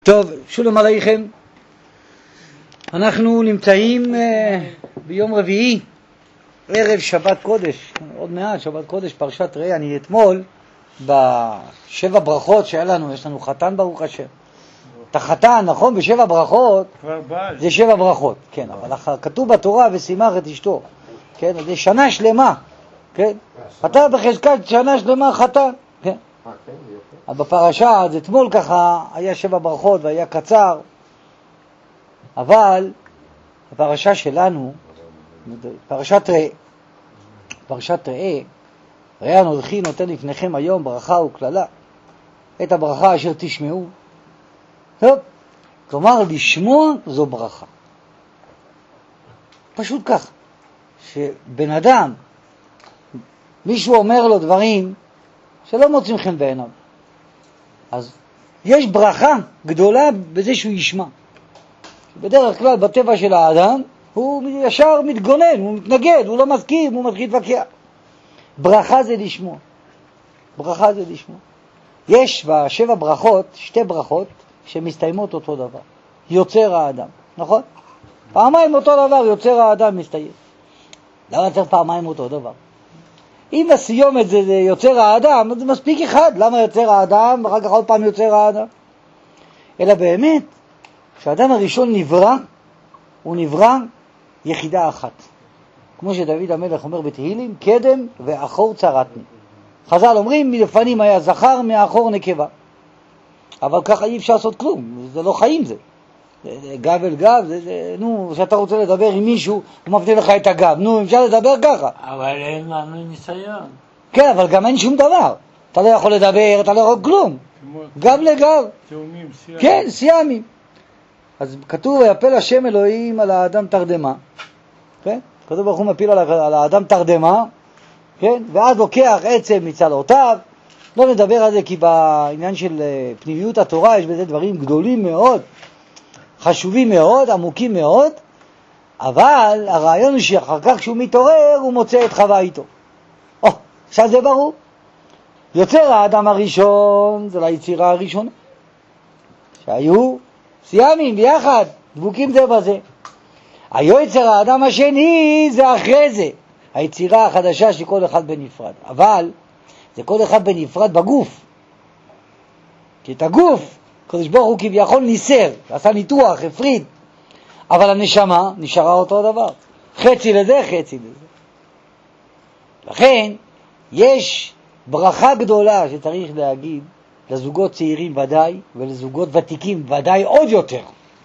טוב, שלום עליכם. אנחנו נמצאים ביום רביעי, ערב שבת קודש, עוד מעט שבת קודש, פרשת ראה. אני אתמול בשבע ברכות שהיה לנו, יש לנו חתן ברוך השם. אתה חתן, נכון? בשבע ברכות זה שבע ברכות, כן, אבל כתוב בתורה ושימח את אשתו, כן, זה שנה שלמה, כן, אתה בחזקת שנה שלמה חתן, כן. אבל בפרשה, אז אתמול ככה היה שבע ברכות והיה קצר, אבל הפרשה שלנו, פרשת ראה, ראה אנוכי נותן לפניכם היום ברכה וכללה, את הברכה אשר תשמעו. טוב, כלומר לשמוע זו ברכה. פשוט כך, שבן אדם, מישהו אומר לו דברים שלא מוצאים חן בעיניו, אז יש ברכה גדולה בזה שהוא ישמע. בדרך כלל בטבע של האדם הוא ישר מתגונן, הוא מתנגד, הוא לא מסכים, הוא מתחיל להתווכח. ברכה זה לשמוע. ברכה זה לשמוע. יש בשבע ברכות, שתי ברכות שמסתיימות אותו דבר. יוצר האדם, נכון? פעמיים אותו דבר, יוצר האדם מסתיים. למה צריך פעמיים אותו דבר? אם הסיומת זה יוצר האדם, אז זה מספיק אחד. למה יוצר האדם ואחר כך עוד פעם יוצר האדם? אלא באמת, כשהאדם הראשון נברא, הוא נברא יחידה אחת. כמו שדוד המלך אומר בתהילים, קדם ואחור צרתני. חז"ל אומרים, מלפנים היה זכר, מאחור נקבה. אבל ככה אי אפשר לעשות כלום, זה לא חיים זה. גב אל גב, נו, כשאתה רוצה לדבר עם מישהו, הוא מבדיל לך את הגב, נו, אפשר לדבר ככה. אבל אין לנו ניסיון. כן, אבל גם אין שום דבר. אתה לא יכול לדבר, אתה לא יכול כלום. גב לגב. תאומים, סיאמים. כן, סיאמים. אז כתוב, ויפל השם אלוהים על האדם תרדמה. כן? כתוב ברוך הוא מפיל על האדם תרדמה, כן? ואז לוקח עצם מצלעותיו. לא נדבר על זה כי בעניין של פנימיות התורה יש בזה דברים גדולים מאוד, חשובים מאוד, עמוקים מאוד, אבל הרעיון הוא שאחר כך כשהוא מתעורר הוא מוצא את חווה איתו. עכשיו זה ברור. יוצר האדם הראשון זה ליצירה הראשונה, שהיו סיאמים ביחד, דבוקים זה בזה. היוצר האדם השני זה אחרי זה, היצירה החדשה של כל אחד בנפרד. אבל זה כל אחד בנפרד בגוף. כי את הגוף, הקדוש ברוך הוא כביכול ניסר, עשה ניתוח, הפריד. אבל הנשמה נשארה אותו דבר. חצי לזה, חצי לזה. לכן, יש ברכה גדולה שצריך להגיד לזוגות צעירים ודאי, ולזוגות ותיקים ודאי עוד יותר.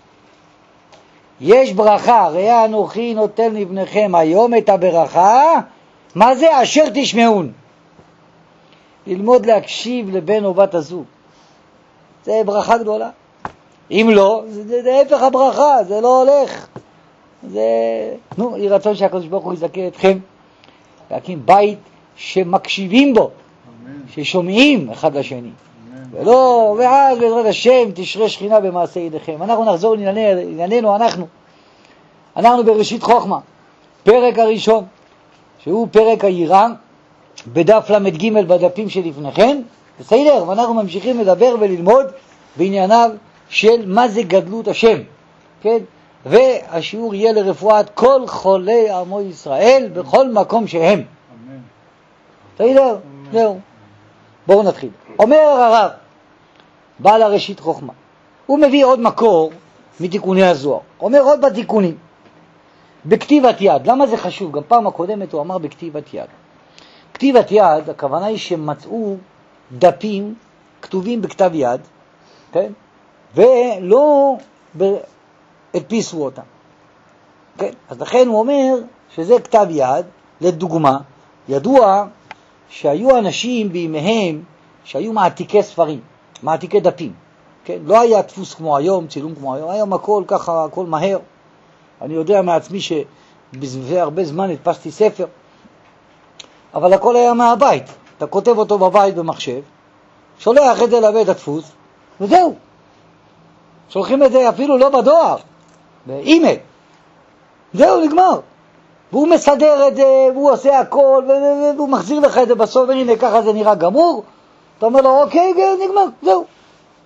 יש ברכה, ראה אנוכי נותן לבניכם היום את הברכה, מה זה? אשר תשמעון. ללמוד להקשיב לבן או בת הזוג. זה ברכה גדולה. אם לא, זה הפך הברכה, זה לא הולך. יהי רצון שהקדוש ברוך הוא יזכה אתכם להקים בית שמקשיבים בו, ששומעים אחד לשני. ולא, ואז בעזרת השם תשרה שכינה במעשה ידיכם. אנחנו נחזור לענייננו, אנחנו בראשית חוכמה, פרק הראשון, שהוא פרק היראה, בדף למד ג' בדפים שלפניכם, בסדר? ואנחנו ממשיכים לדבר וללמוד בענייניו של מה זה גדלות השם, כן? והשיעור יהיה לרפואת כל חולי עמו ישראל בכל מקום שהם. בסדר? זהו. בואו נתחיל. אומר הרב, בעל הראשית חוכמה, הוא מביא עוד מקור מתיקוני הזוהר. אומר עוד בתיקונים, בכתיבת יד. למה זה חשוב? גם פעם הקודמת הוא אמר בכתיבת יד. כתיבת יד, הכוונה היא שמצאו דפים כתובים בכתב יד, כן? ולא הדפיסו אותם. כן? אז לכן הוא אומר שזה כתב יד. לדוגמה, ידוע שהיו אנשים בימיהם שהיו מעתיקי ספרים, מעתיקי דפים. כן? לא היה דפוס כמו היום, צילום כמו היום, היום הכל ככה, הכל מהר. אני יודע מעצמי שבהרבה זמן הדפסתי ספר, אבל הכל היה מהבית. אתה כותב אותו בבית במחשב, שולח את זה לבית הדפוס, וזהו. שולחים את זה אפילו לא בדואר, באימייל. זהו, נגמר. והוא מסדר את זה, והוא עושה הכל, והוא מחזיר לך את זה בסוף, והנה ככה זה נראה גמור. אתה אומר לו, אוקיי, נגמר, זהו.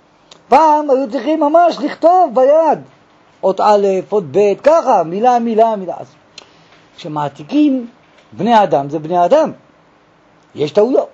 פעם היו צריכים ממש לכתוב ביד, אות א', אות ב', ככה, מילה, מילה, מילה. אז כשמעתיקים בני אדם, זה בני אדם. יש טעויות.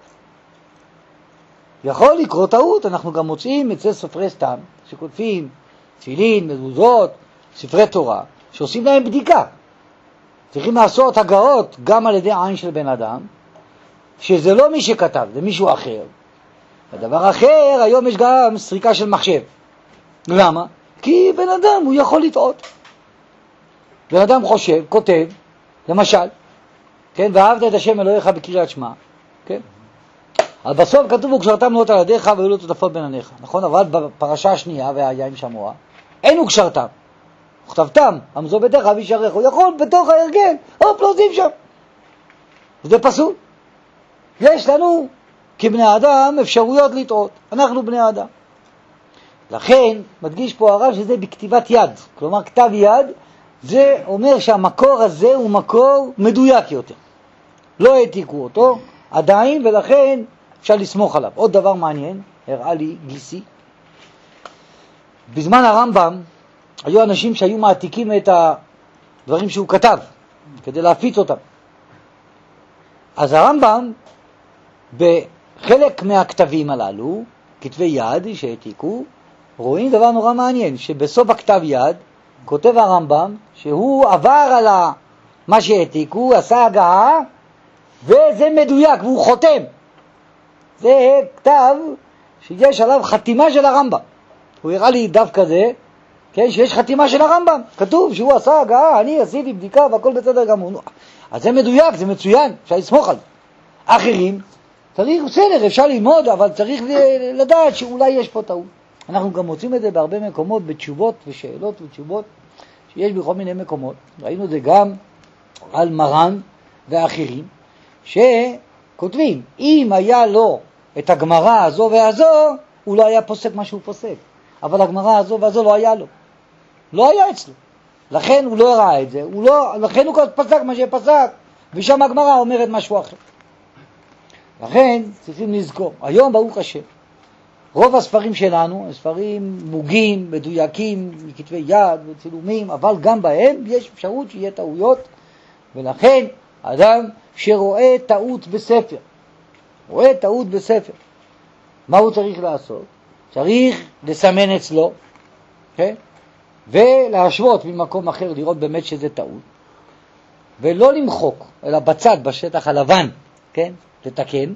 יכול לקרוא טעות, אנחנו גם מוצאים אצל סופרי סתם, שכותבים תפילין, מזוזות, ספרי תורה, שעושים להם בדיקה. צריכים לעשות הגאות גם על ידי עין של בן אדם, שזה לא מי שכתב, זה מישהו אחר. הדבר אחר, היום יש גם סריקה של מחשב. למה? כי בן אדם הוא יכול לטעות. בן אדם חושב, כותב, למשל, כן, ואהבת את השם אלוהיך בקריאת שמע, כן? אבל בסוף כתוב וקשרתם לאות על ידיך והיו לו תותפות בין עיניך, נכון? אבל בפרשה השנייה והיה עם שמוע, אין וקשרתם, וכתבתם, עמזו ביתך וישעריך, הוא יכול בתוך ההרגל, להוסיף שם. זה פסול. יש לנו כבני אדם אפשרויות לטעות, אנחנו בני אדם. לכן מדגיש פה הרב שזה בכתיבת יד, כלומר כתב יד, זה אומר שהמקור הזה הוא מקור מדויק יותר. לא העתיקו אותו עדיין, ולכן אפשר לסמוך עליו. עוד דבר מעניין, הראה לי גיסי, בזמן הרמב"ם היו אנשים שהיו מעתיקים את הדברים שהוא כתב כדי להפיץ אותם. אז הרמב"ם בחלק מהכתבים הללו, כתבי יד שהעתיקו, רואים דבר נורא מעניין, שבסוף הכתב יד כותב הרמב"ם שהוא עבר על מה שהעתיקו, עשה הגעה, וזה מדויק, והוא חותם. זה כתב שיש עליו חתימה של הרמב"ם. הוא הראה לי דף כזה, כן, שיש חתימה של הרמב"ם. כתוב שהוא עשה הגעה, אני עשיתי בדיקה והכל בסדר גמור. אז זה מדויק, זה מצוין, אפשר לסמוך על זה. אחרים, צריך, בסדר, אפשר ללמוד, אבל צריך לדעת שאולי יש פה טעות. אנחנו גם מוצאים את זה בהרבה מקומות, בתשובות ושאלות ותשובות, שיש בכל מיני מקומות. ראינו את זה גם על מרן ואחרים, שכותבים, אם היה לו את הגמרא הזו והזו, הוא לא היה פוסק מה שהוא פוסק. אבל הגמרא הזו והזו לא היה לו. לא היה אצלו. לכן הוא לא ראה את זה. לכן הוא פסק מה שפסק, ושם הגמרא אומרת משהו אחר. לכן צריכים לזכור. היום ברוך השם, רוב הספרים שלנו, ספרים מוגים, מדויקים, מכתבי יד וצילומים, אבל גם בהם יש אפשרות שיהיה טעויות, ולכן אדם שרואה טעות בספר, רואה טעות בספר, מה הוא צריך לעשות? צריך לסמן אצלו, כן? ולהשוות ממקום אחר, לראות באמת שזה טעות, ולא למחוק, אלא בצד, בשטח הלבן, כן? לתקן,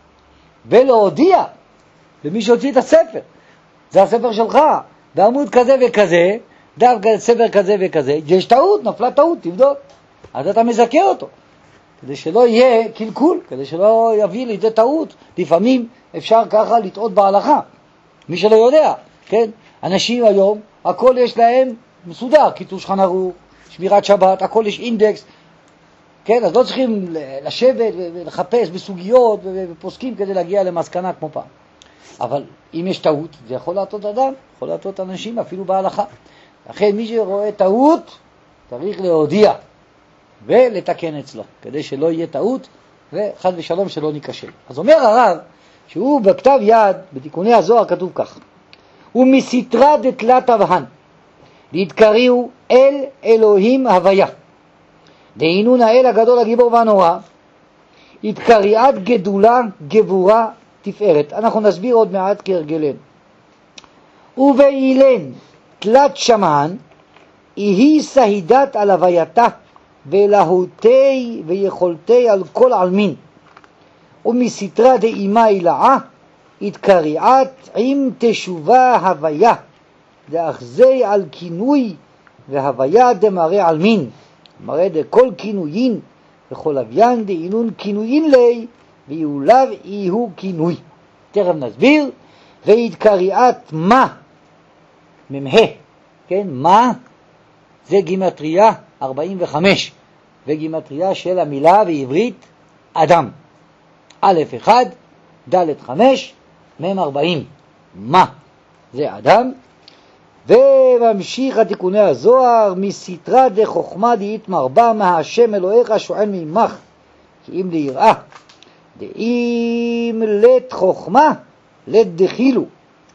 ולהודיע למי שהוציא את הספר. זה הספר שלך, בעמוד כזה וכזה, דווקא ספר כזה וכזה, יש טעות, נפלה טעות, תבדוק. אז אתה מזכה אותו, כדי שלא יהיה קלקול, כדי שלא יביא לידי טעות. לפעמים אפשר ככה לטעות בהלכה, מי שלא יודע, כן? אנשים היום, הכל יש להם מסודר, כיתוב שולחן ערוך, שמירת שבת, הכל יש אינדקס, כן? אז לא צריכים לשבת ולחפש בסוגיות ופוסקים כדי להגיע למסקנה כמו פעם. אבל אם יש טעות, זה יכול להטעות אדם, יכול להטעות אנשים, אפילו בהלכה. לכן מי שרואה טעות, צריך להודיע ולתקן אצלו, כדי שלא יהיה טעות, וחד ושלום שלא ניקשל. אז אומר הרב, שהוא בכתב יד, בתיקוני הזוהר כתוב כך, ומסתרא דתלת אבהן, להתקריאו אל אלוהים הוויה, דהינון האל הגדול הגיבור והנורא, התקריאת גדולה גבורה תפארת. אנחנו נסביר עוד מעט כהרגלנו. ובאילן תלת שמן, היא סהידת על הווייתה, ולהותי ויכולתי על כל עלמין. ומסתרא דאימה אילאה, התקריאת עם תשובה הוויה, דאחזי על כינוי, והוויה דמראה עלמין, מראה דכל כינויין, וכל אביין דאינון כינויין לי, ויולב יהיו כינוי. תכף נסביר. והתקריאת מה, ממה, כן, מה זה גימטריה 45, וגימטריה של המילה בעברית אדם, א' 1, ד' 5, מ' 40, מה זה אדם. וממשיך התיקוני הזוהר, מסתרא דחוכמה דאית מרבה, מהשם אלוהיך שואל ממך, כי אם ליראה, דאם לת חוכמה לת דחילו,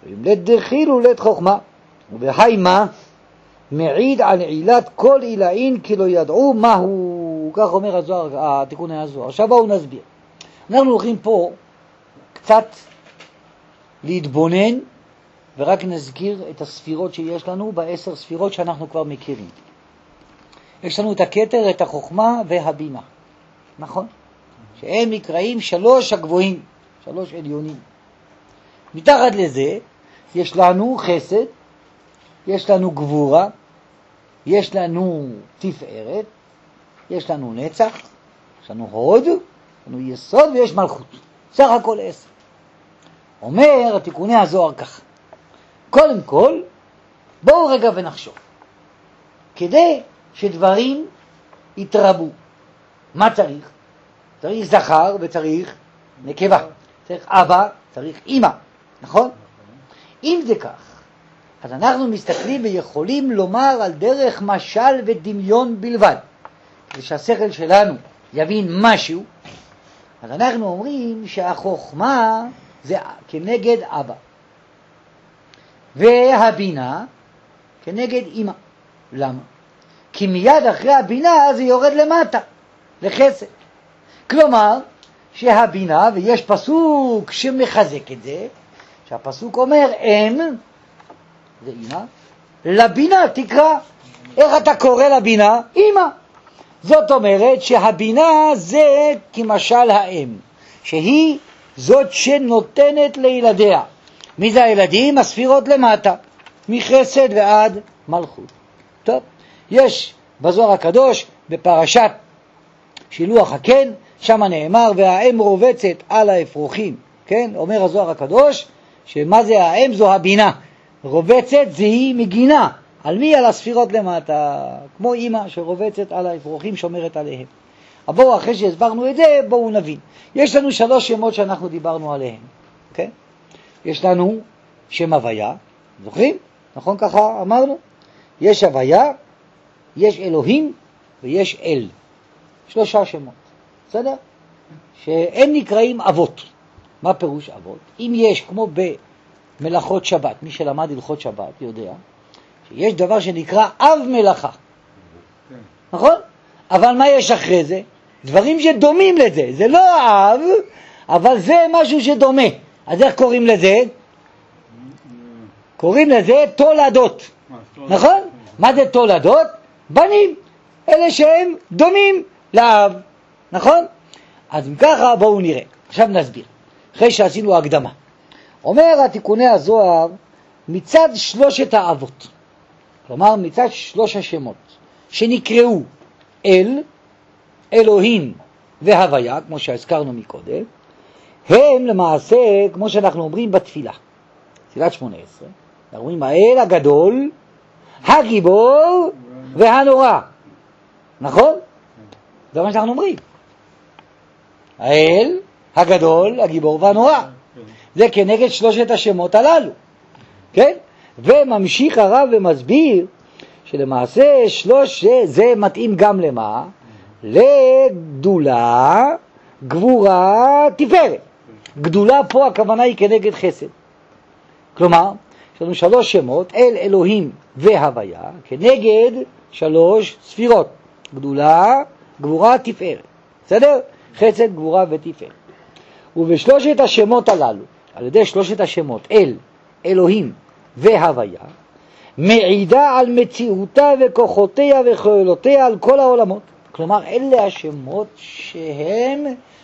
לית דחיל ולית חוכמה. ובהי מה? מעיד על עילת כל עילאין כי לא ידעו מהו. כך אומר הזוהר, התיקון הזוהר. עכשיו בואו נסביר. אנחנו הולכים פה קצת להתבונן ורק נזכיר את הספירות שיש לנו ב10 ספירות שאנחנו כבר מכירים. יש לנו את הכתר, את החוכמה והבינה, נכון? שהם נקראים 3 הגבוהים, 3 עליונים. מתחת לזה יש לנו חסד, יש לנו גבורה, יש לנו תפארת, יש לנו נצח, יש לנו הוד, יש לנו יסוד ויש מלכות. סך הכל 10. אומר התיקוני הזוהר כך. קודם כל, בואו רגע ונחשוב. כדי שדברים יתרבו, מה צריך? צריך זכר וצריך נקבה. צריך אבא, צריך אמא, נכון? אם זה כך, אז אנחנו מסתכלים ויכולים לומר על דרך משל ודמיון בלבד. כדי שהשכל שלנו יבין משהו, אז אנחנו אומרים שהחוכמה זה כנגד אבא. והבינה כנגד אמא. למה? כי מיד אחרי הבינה זה יורד למטה, לחסד. כלומר, שהבינה, ויש פסוק שמחזק את זה, שהפסוק אומר, אם, זה אמא, לבינה תקרא. איך אתה קורא לבינה? אמא. זאת אומרת שהבינה זה כמשל האם, שהיא זאת שנותנת לילדיה. מי זה הילדים? הספירות למטה, מחסד ועד מלכות. טוב, יש בזוהר הקדוש בפרשת שילוח הקן, שם נאמר והאם רובצת על האפרוחים, כן? אומר הזוהר הקדוש שמה זה האם? זו הבינה. רובצת זה היא מגינה. על מי? על הספירות למטה, כמו אמא שרובצת על האפרוחים, שומרת עליהם. אבל בואו, אחרי שהסברנו את זה, בואו נבין. יש לנו 3 שמות שאנחנו דיברנו עליהם, כן? יש לנו שם הוויה, זוכרים? נכון ככה אמרנו? יש הוויה, יש אלוהים ויש אל. 3 שמות, בסדר? שהם נקראים אבות. מה פירוש אבות? אם יש, כמו במלאכות שבת, מי שלמד הלכות שבת יודע, שיש דבר שנקרא אב מלאכה. נכון? אבל מה יש אחרי זה? דברים שדומים לזה. זה לא אב, אבל זה משהו שדומה. אז איך קוראים לזה? קוראים לזה תולדות. נכון? מה זה תולדות? בנים. אלה שהם דומים לאב. נכון? אז ככה בואו נראה. עכשיו נסביר. אחרי שעשינו הקדמה. אומר התיקוני הזוהר מצד 3 האבות. כלומר מצד 3 השמות שנקראו אל, אלוהים והוויה, כמו שהזכרנו מקודם, הם למעשה, כמו שאנחנו אומרים בתפילה, תפילת 18, אנחנו אומרים האל הגדול, הגיבור והנורא. נכון? זה מה שאנחנו אומרים. האל הגדול, הגיבור והנורא. זה כנגד 3 השמות הללו. כן? וממשיך הרב ומסביר שלמעשה 3 זה מתאים גם למה? לגדולה, גבורה, תפארת. גדולה פה הכוונה היא כנגד חסד. כלומר, יש לנו 3 שמות, אל, אלוהים והוויה, כנגד 3 ספירות. גדולה, גבורה, תפארת. בסדר? חסד, גבורה ותפארת. וב3 השמות הללו, על ידי 3 השמות, אל, אלוהים והוויה, מעידה על מציאותה וכוחותיה וחולותיה על כל העולמות. כלומר, אלה השמות שהם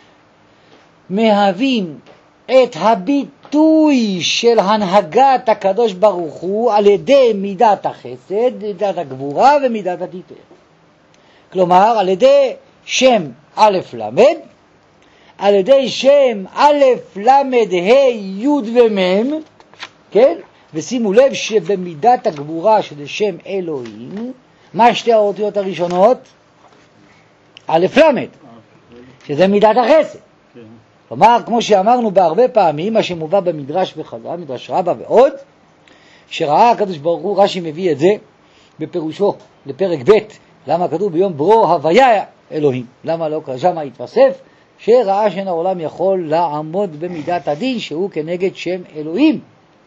מהווים את הביטוי של הנהגת הקדוש ברוך הוא על ידי מידת החסד, מידת הגבורה ומידת התפארת. כלומר, על ידי שם א' למד, על ידי שם א' למד ה' י' ומ', כן? ושימו לב שבמידת הגבורה של שם אלוהים, מה 2 האותיות הראשונות? א' למד, שזה מידת החסד. כלומר, כמו שאמרנו בהרבה פעמים, מה שמובא במדרש וחז"ל, מדרש רבה ועוד, שראה הקדוש ברוך הוא, רש"י מביא את זה בפירושו לפרק ב', למה כתוב ביום ברו הוויה אלוהים, למה לא שם התווסף, שראה שאין העולם יכול לעמוד במידת הדין שהוא כנגד שם אלוהים.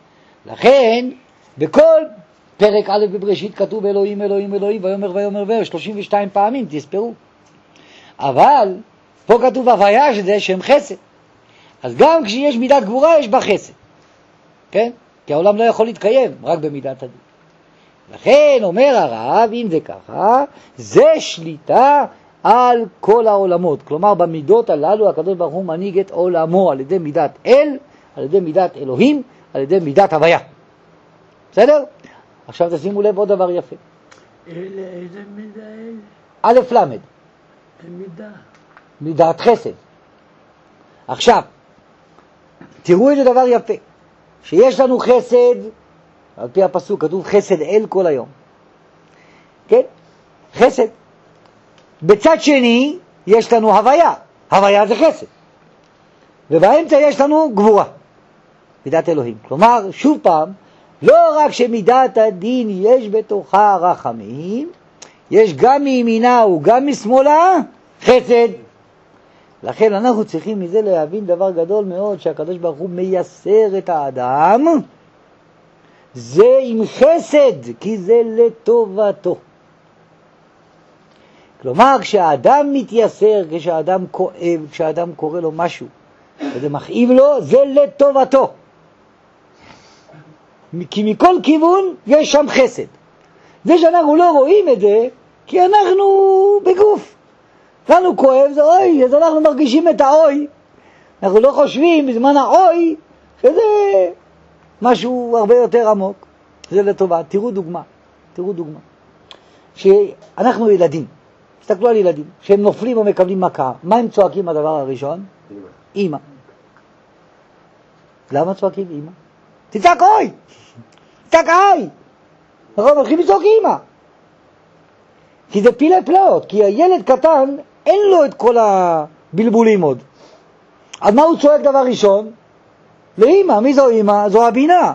לכן, בכל פרק א' בבראשית כתוב אלוהים, אלוהים, אלוהים, ויאמר ויאמר ויאמר, 32 פעמים, תספרו. אבל פה כתוב הוויה שזה שם חסד. אז גם כשיש מידת גבורה יש בה חסד. כן? כי העולם לא יכול להתקיים רק במידת הדין. לכן אומר הרב, אם זה ככה, זה שליטה על כל העולמות. כלומר, במידות הללו הקדוש ברוך הוא מנהיג את עולמו על ידי מידת אל, על ידי מידת אלוהים, על ידי מידת הוויה. בסדר? עכשיו תשימו לב עוד דבר יפה. איזה מידה אל? א' למד. מידה. מידת חסד. עכשיו, תראו איזה דבר יפה. שיש לנו חסד, על פי הפסוק כתוב חסד אל כל היום. כן? חסד. בצד שני יש לנו הוויה. הוויה זה חסד. ובאמצע יש לנו גבורה. מידת אלוהים. כלומר, שוב פעם, לא רק שמידת הדין יש בתוכה רחמים, יש גם מימינה וגם משמאלה חסד. לכן אנחנו צריכים מזה להבין דבר גדול מאוד, שהקדוש ברוך הוא מייסר את האדם, זה עם חסד, כי זה לטובתו. כלומר, כשהאדם מתייסר, כשהאדם כואב, כשהאדם קורא לו משהו, וזה מכאיב לו, זה לטובתו. כי מכל כיוון יש שם חסד. זה שאנחנו לא רואים את זה, כי אנחנו בגוף. לנו כואב זה אוי, אז אנחנו מרגישים את האוי. אנחנו לא חושבים בזמן האוי שזה משהו הרבה יותר עמוק. זה לטובה. תראו דוגמה. שאנחנו ילדים. תסתכלו על ילדים. שהם נופלים או מקבלים מכה. מה הם צועקים הדבר הראשון? אמא. למה צועקים אמא? תצעק אוי! תצעק אוי! אנחנו מתחילים לצעוק אמא. כי זה פילי פלאות. כי הילד קטן אין לו את כל הבלבולים עוד. אז מה הוא צועק דבר ראשון? לאמא. מי זו אמא? זו הבינה.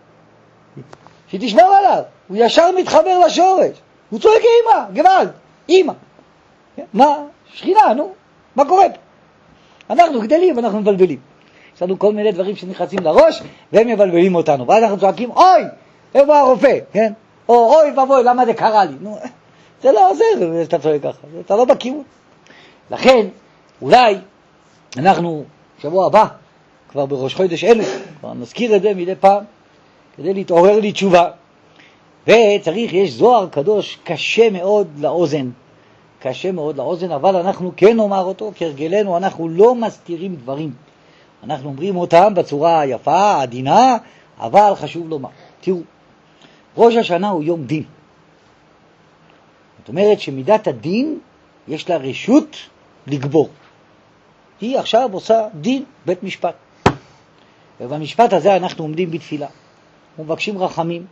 שתשמור עליו. הוא ישר מתחבר לשורש. הוא צועק אמא, גוואלד, אמא. מה? שכינה, נו. מה קורה פה? אנחנו גדלים, אנחנו מבלבלים. יש לנו כל מיני דברים שנכנסים לראש, והם מבלבלים אותנו. ואז אנחנו צועקים, אוי, איפה הרופא? כן? או אוי ובוי, למה זה קרה לי? נו, זה לא עוזר, שאתה צועק ככה. אתה לא בכיוון. לכן, אולי אנחנו, שבוע הבא, כבר בראש חודש אלו, כבר נזכיר את זה מדי פעם, כדי להתעורר לי תשובה. וצריך, יש זוהר קדוש קשה מאוד לאוזן. קשה מאוד לאוזן, אבל אנחנו כן נאמר אותו, כרגלנו אנחנו לא מסתירים דברים. אנחנו אומרים אותם בצורה היפה, העדינה, אבל חשוב לומר. תראו, ראש השנה הוא יום דין. זאת אומרת שמידת הדין יש לה רשות לגבור. היא עכשיו עושה דין בית משפט. ובמשפט הזה אנחנו עומדים בתפילה. מבקשים רחמים.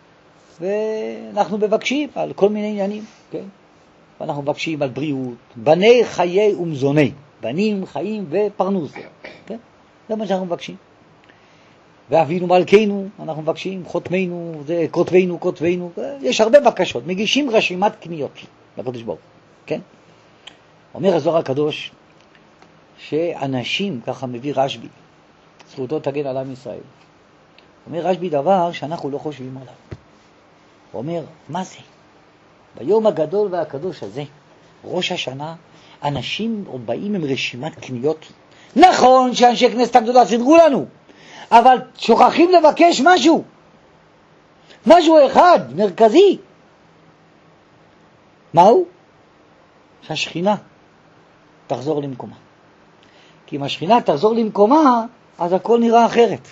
ואנחנו מבקשים על כל מיני עניינים, כן? ואנחנו מבקשים על בריאות, בני חיי ומזוני, בנים, חיים ופרנוס, כן? זה מה שאנחנו מבקשים. ואבינו מלכנו, אנחנו מבקשים, חותמנו, זה כותבנו, יש הרבה בקשות, מגישים רשימת קניות לקדוש ברוך הוא, כן? אומר הזוהר הקדוש, שאנשים, ככה מביא רשב"י, זכותו תגן על עם ישראל. אומר רשב"י דבר שאנחנו לא חושבים עליו. הוא אומר, מה זה? ביום הגדול והקדוש הזה, ראש השנה, אנשים באים עם רשימת קניות. נכון שאנשי כנסת הגדולה סידרו לנו, אבל שוכחים לבקש משהו אחד, מרכזי. מהו? שהשכינה תחזור למקומה. כי אם השכינה תחזור למקומה, אז הכל נראה אחרת.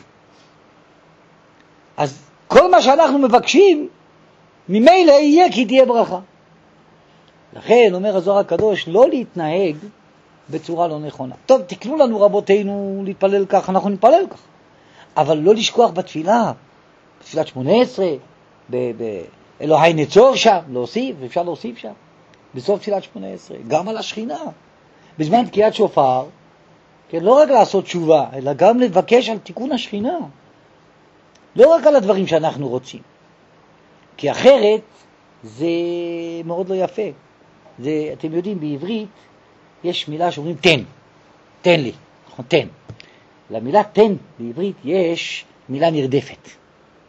אז כל מה שאנחנו מבקשים, ממילא יהיה כי תהיה ברכה. לכן אומר הזוהר הקדוש לא להתנהג בצורה לא נכונה. טוב, תקנו לנו רבותינו להתפלל כך, אנחנו נתפלל כך. אבל לא לשכוח בתפילה, בתפילת 18, אלוהי נצור שם, להוסיף, אפשר להוסיף שם. בסוף תפילת 18, גם על השכינה. בזמן תקיעת שופר, כן, לא רק לעשות תשובה, אלא גם לבקש על תיקון השכינה. לא רק על הדברים שאנחנו רוצים. כי אחרת זה מאוד לא יפה. זה, אתם יודעים, בעברית יש מילה שאומרים תן לי, נכון, תן. למילה תן בעברית יש מילה נרדפת.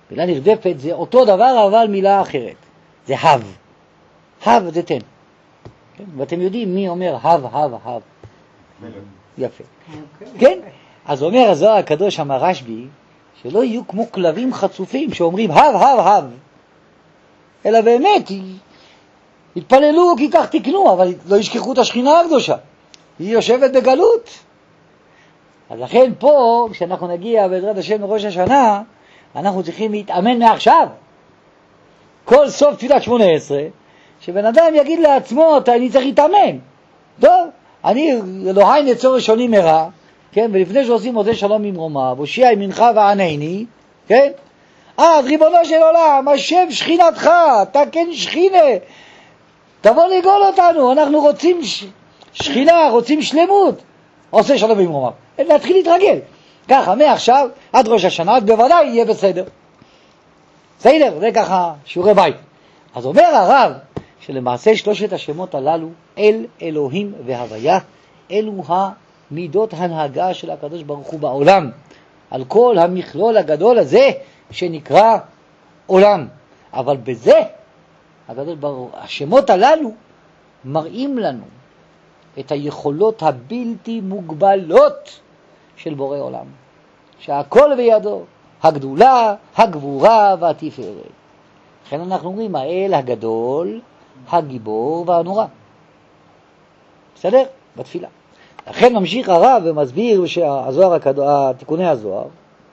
מילה נרדפת זה אותו דבר אבל מילה אחרת. זה הב. הב זה תן. כן? ואתם יודעים מי אומר הב, הב, הב. יפה. כן? אז אומר הזוהר הקדוש, אמר רשב"י, שלא יהיו כמו כלבים חצופים שאומרים הב, הב, הב. אלא באמת, התפללו כי כך תקנו, אבל לא ישכחו את השכינה הקדושה. היא יושבת בגלות. אז לכן פה, כשאנחנו נגיע בעזרת השם לראש השנה, אנחנו צריכים להתאמן מעכשיו. כל סוף תפילת 18, שבן אדם יגיד לעצמו, אני צריך להתאמן. טוב, אני אלוהי נצור ראשוני מרע, כן? ולפני שעושים מודה שלום ממרומה, הושיע ימינך וענני, כן? אז ריבונו של עולם, השם שכינתך, אתה כן שכינה, תבוא לגאול אותנו, אנחנו רוצים שכינה, רוצים שלמות. עושה שלום ממרומה. להתחיל להתרגל. ככה, מעכשיו עד ראש השנה, בוודאי יהיה בסדר. בסדר, זה ככה שיעורי בית. אז אומר הרב, שלמעשה שלושת השמות הללו, אל, אלוהים והוויה, אלו המידות הנהגה של הקדוש ברוך הוא בעולם, על כל המכלול הגדול הזה שנקרא עולם. אבל בזה, הקדוש ברוך הוא, השמות הללו מראים לנו את היכולות הבלתי מוגבלות של בורא עולם, שהכל בידו, הגדולה, הגבורה והתפארת. לכן אנחנו אומרים, האל הגדול, הגיבור והנורא. בסדר? בתפילה. לכן ממשיך הרב ומסביר שהזוהר, תיקוני הזוהר,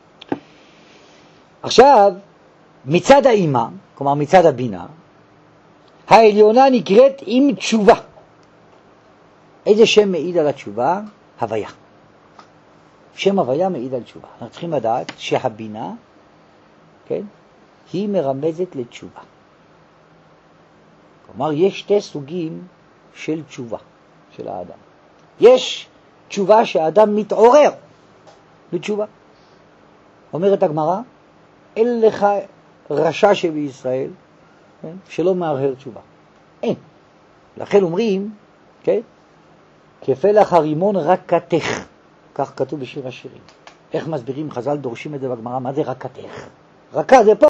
עכשיו, מצד האימא, כלומר מצד הבינה, העליונה נקראת עם תשובה. איזה שם מעיד על התשובה? הוויה. שם הוויה מעיד על תשובה. אנחנו צריכים לדעת שהבינה, כן, היא מרמזת לתשובה. כלומר, יש שתי סוגים של תשובה של האדם. יש תשובה שהאדם מתעורר לתשובה. אומרת הגמרא, אין לך רשע שבישראל, כן, שלא מהרהר תשובה. אין. לכן אומרים, כן, כפלח הרימון רקתך. כך כתוב בשיר השירים. איך מסבירים? חז"ל דורשים את זה בגמרא, מה זה רקתך? רקה זה פה.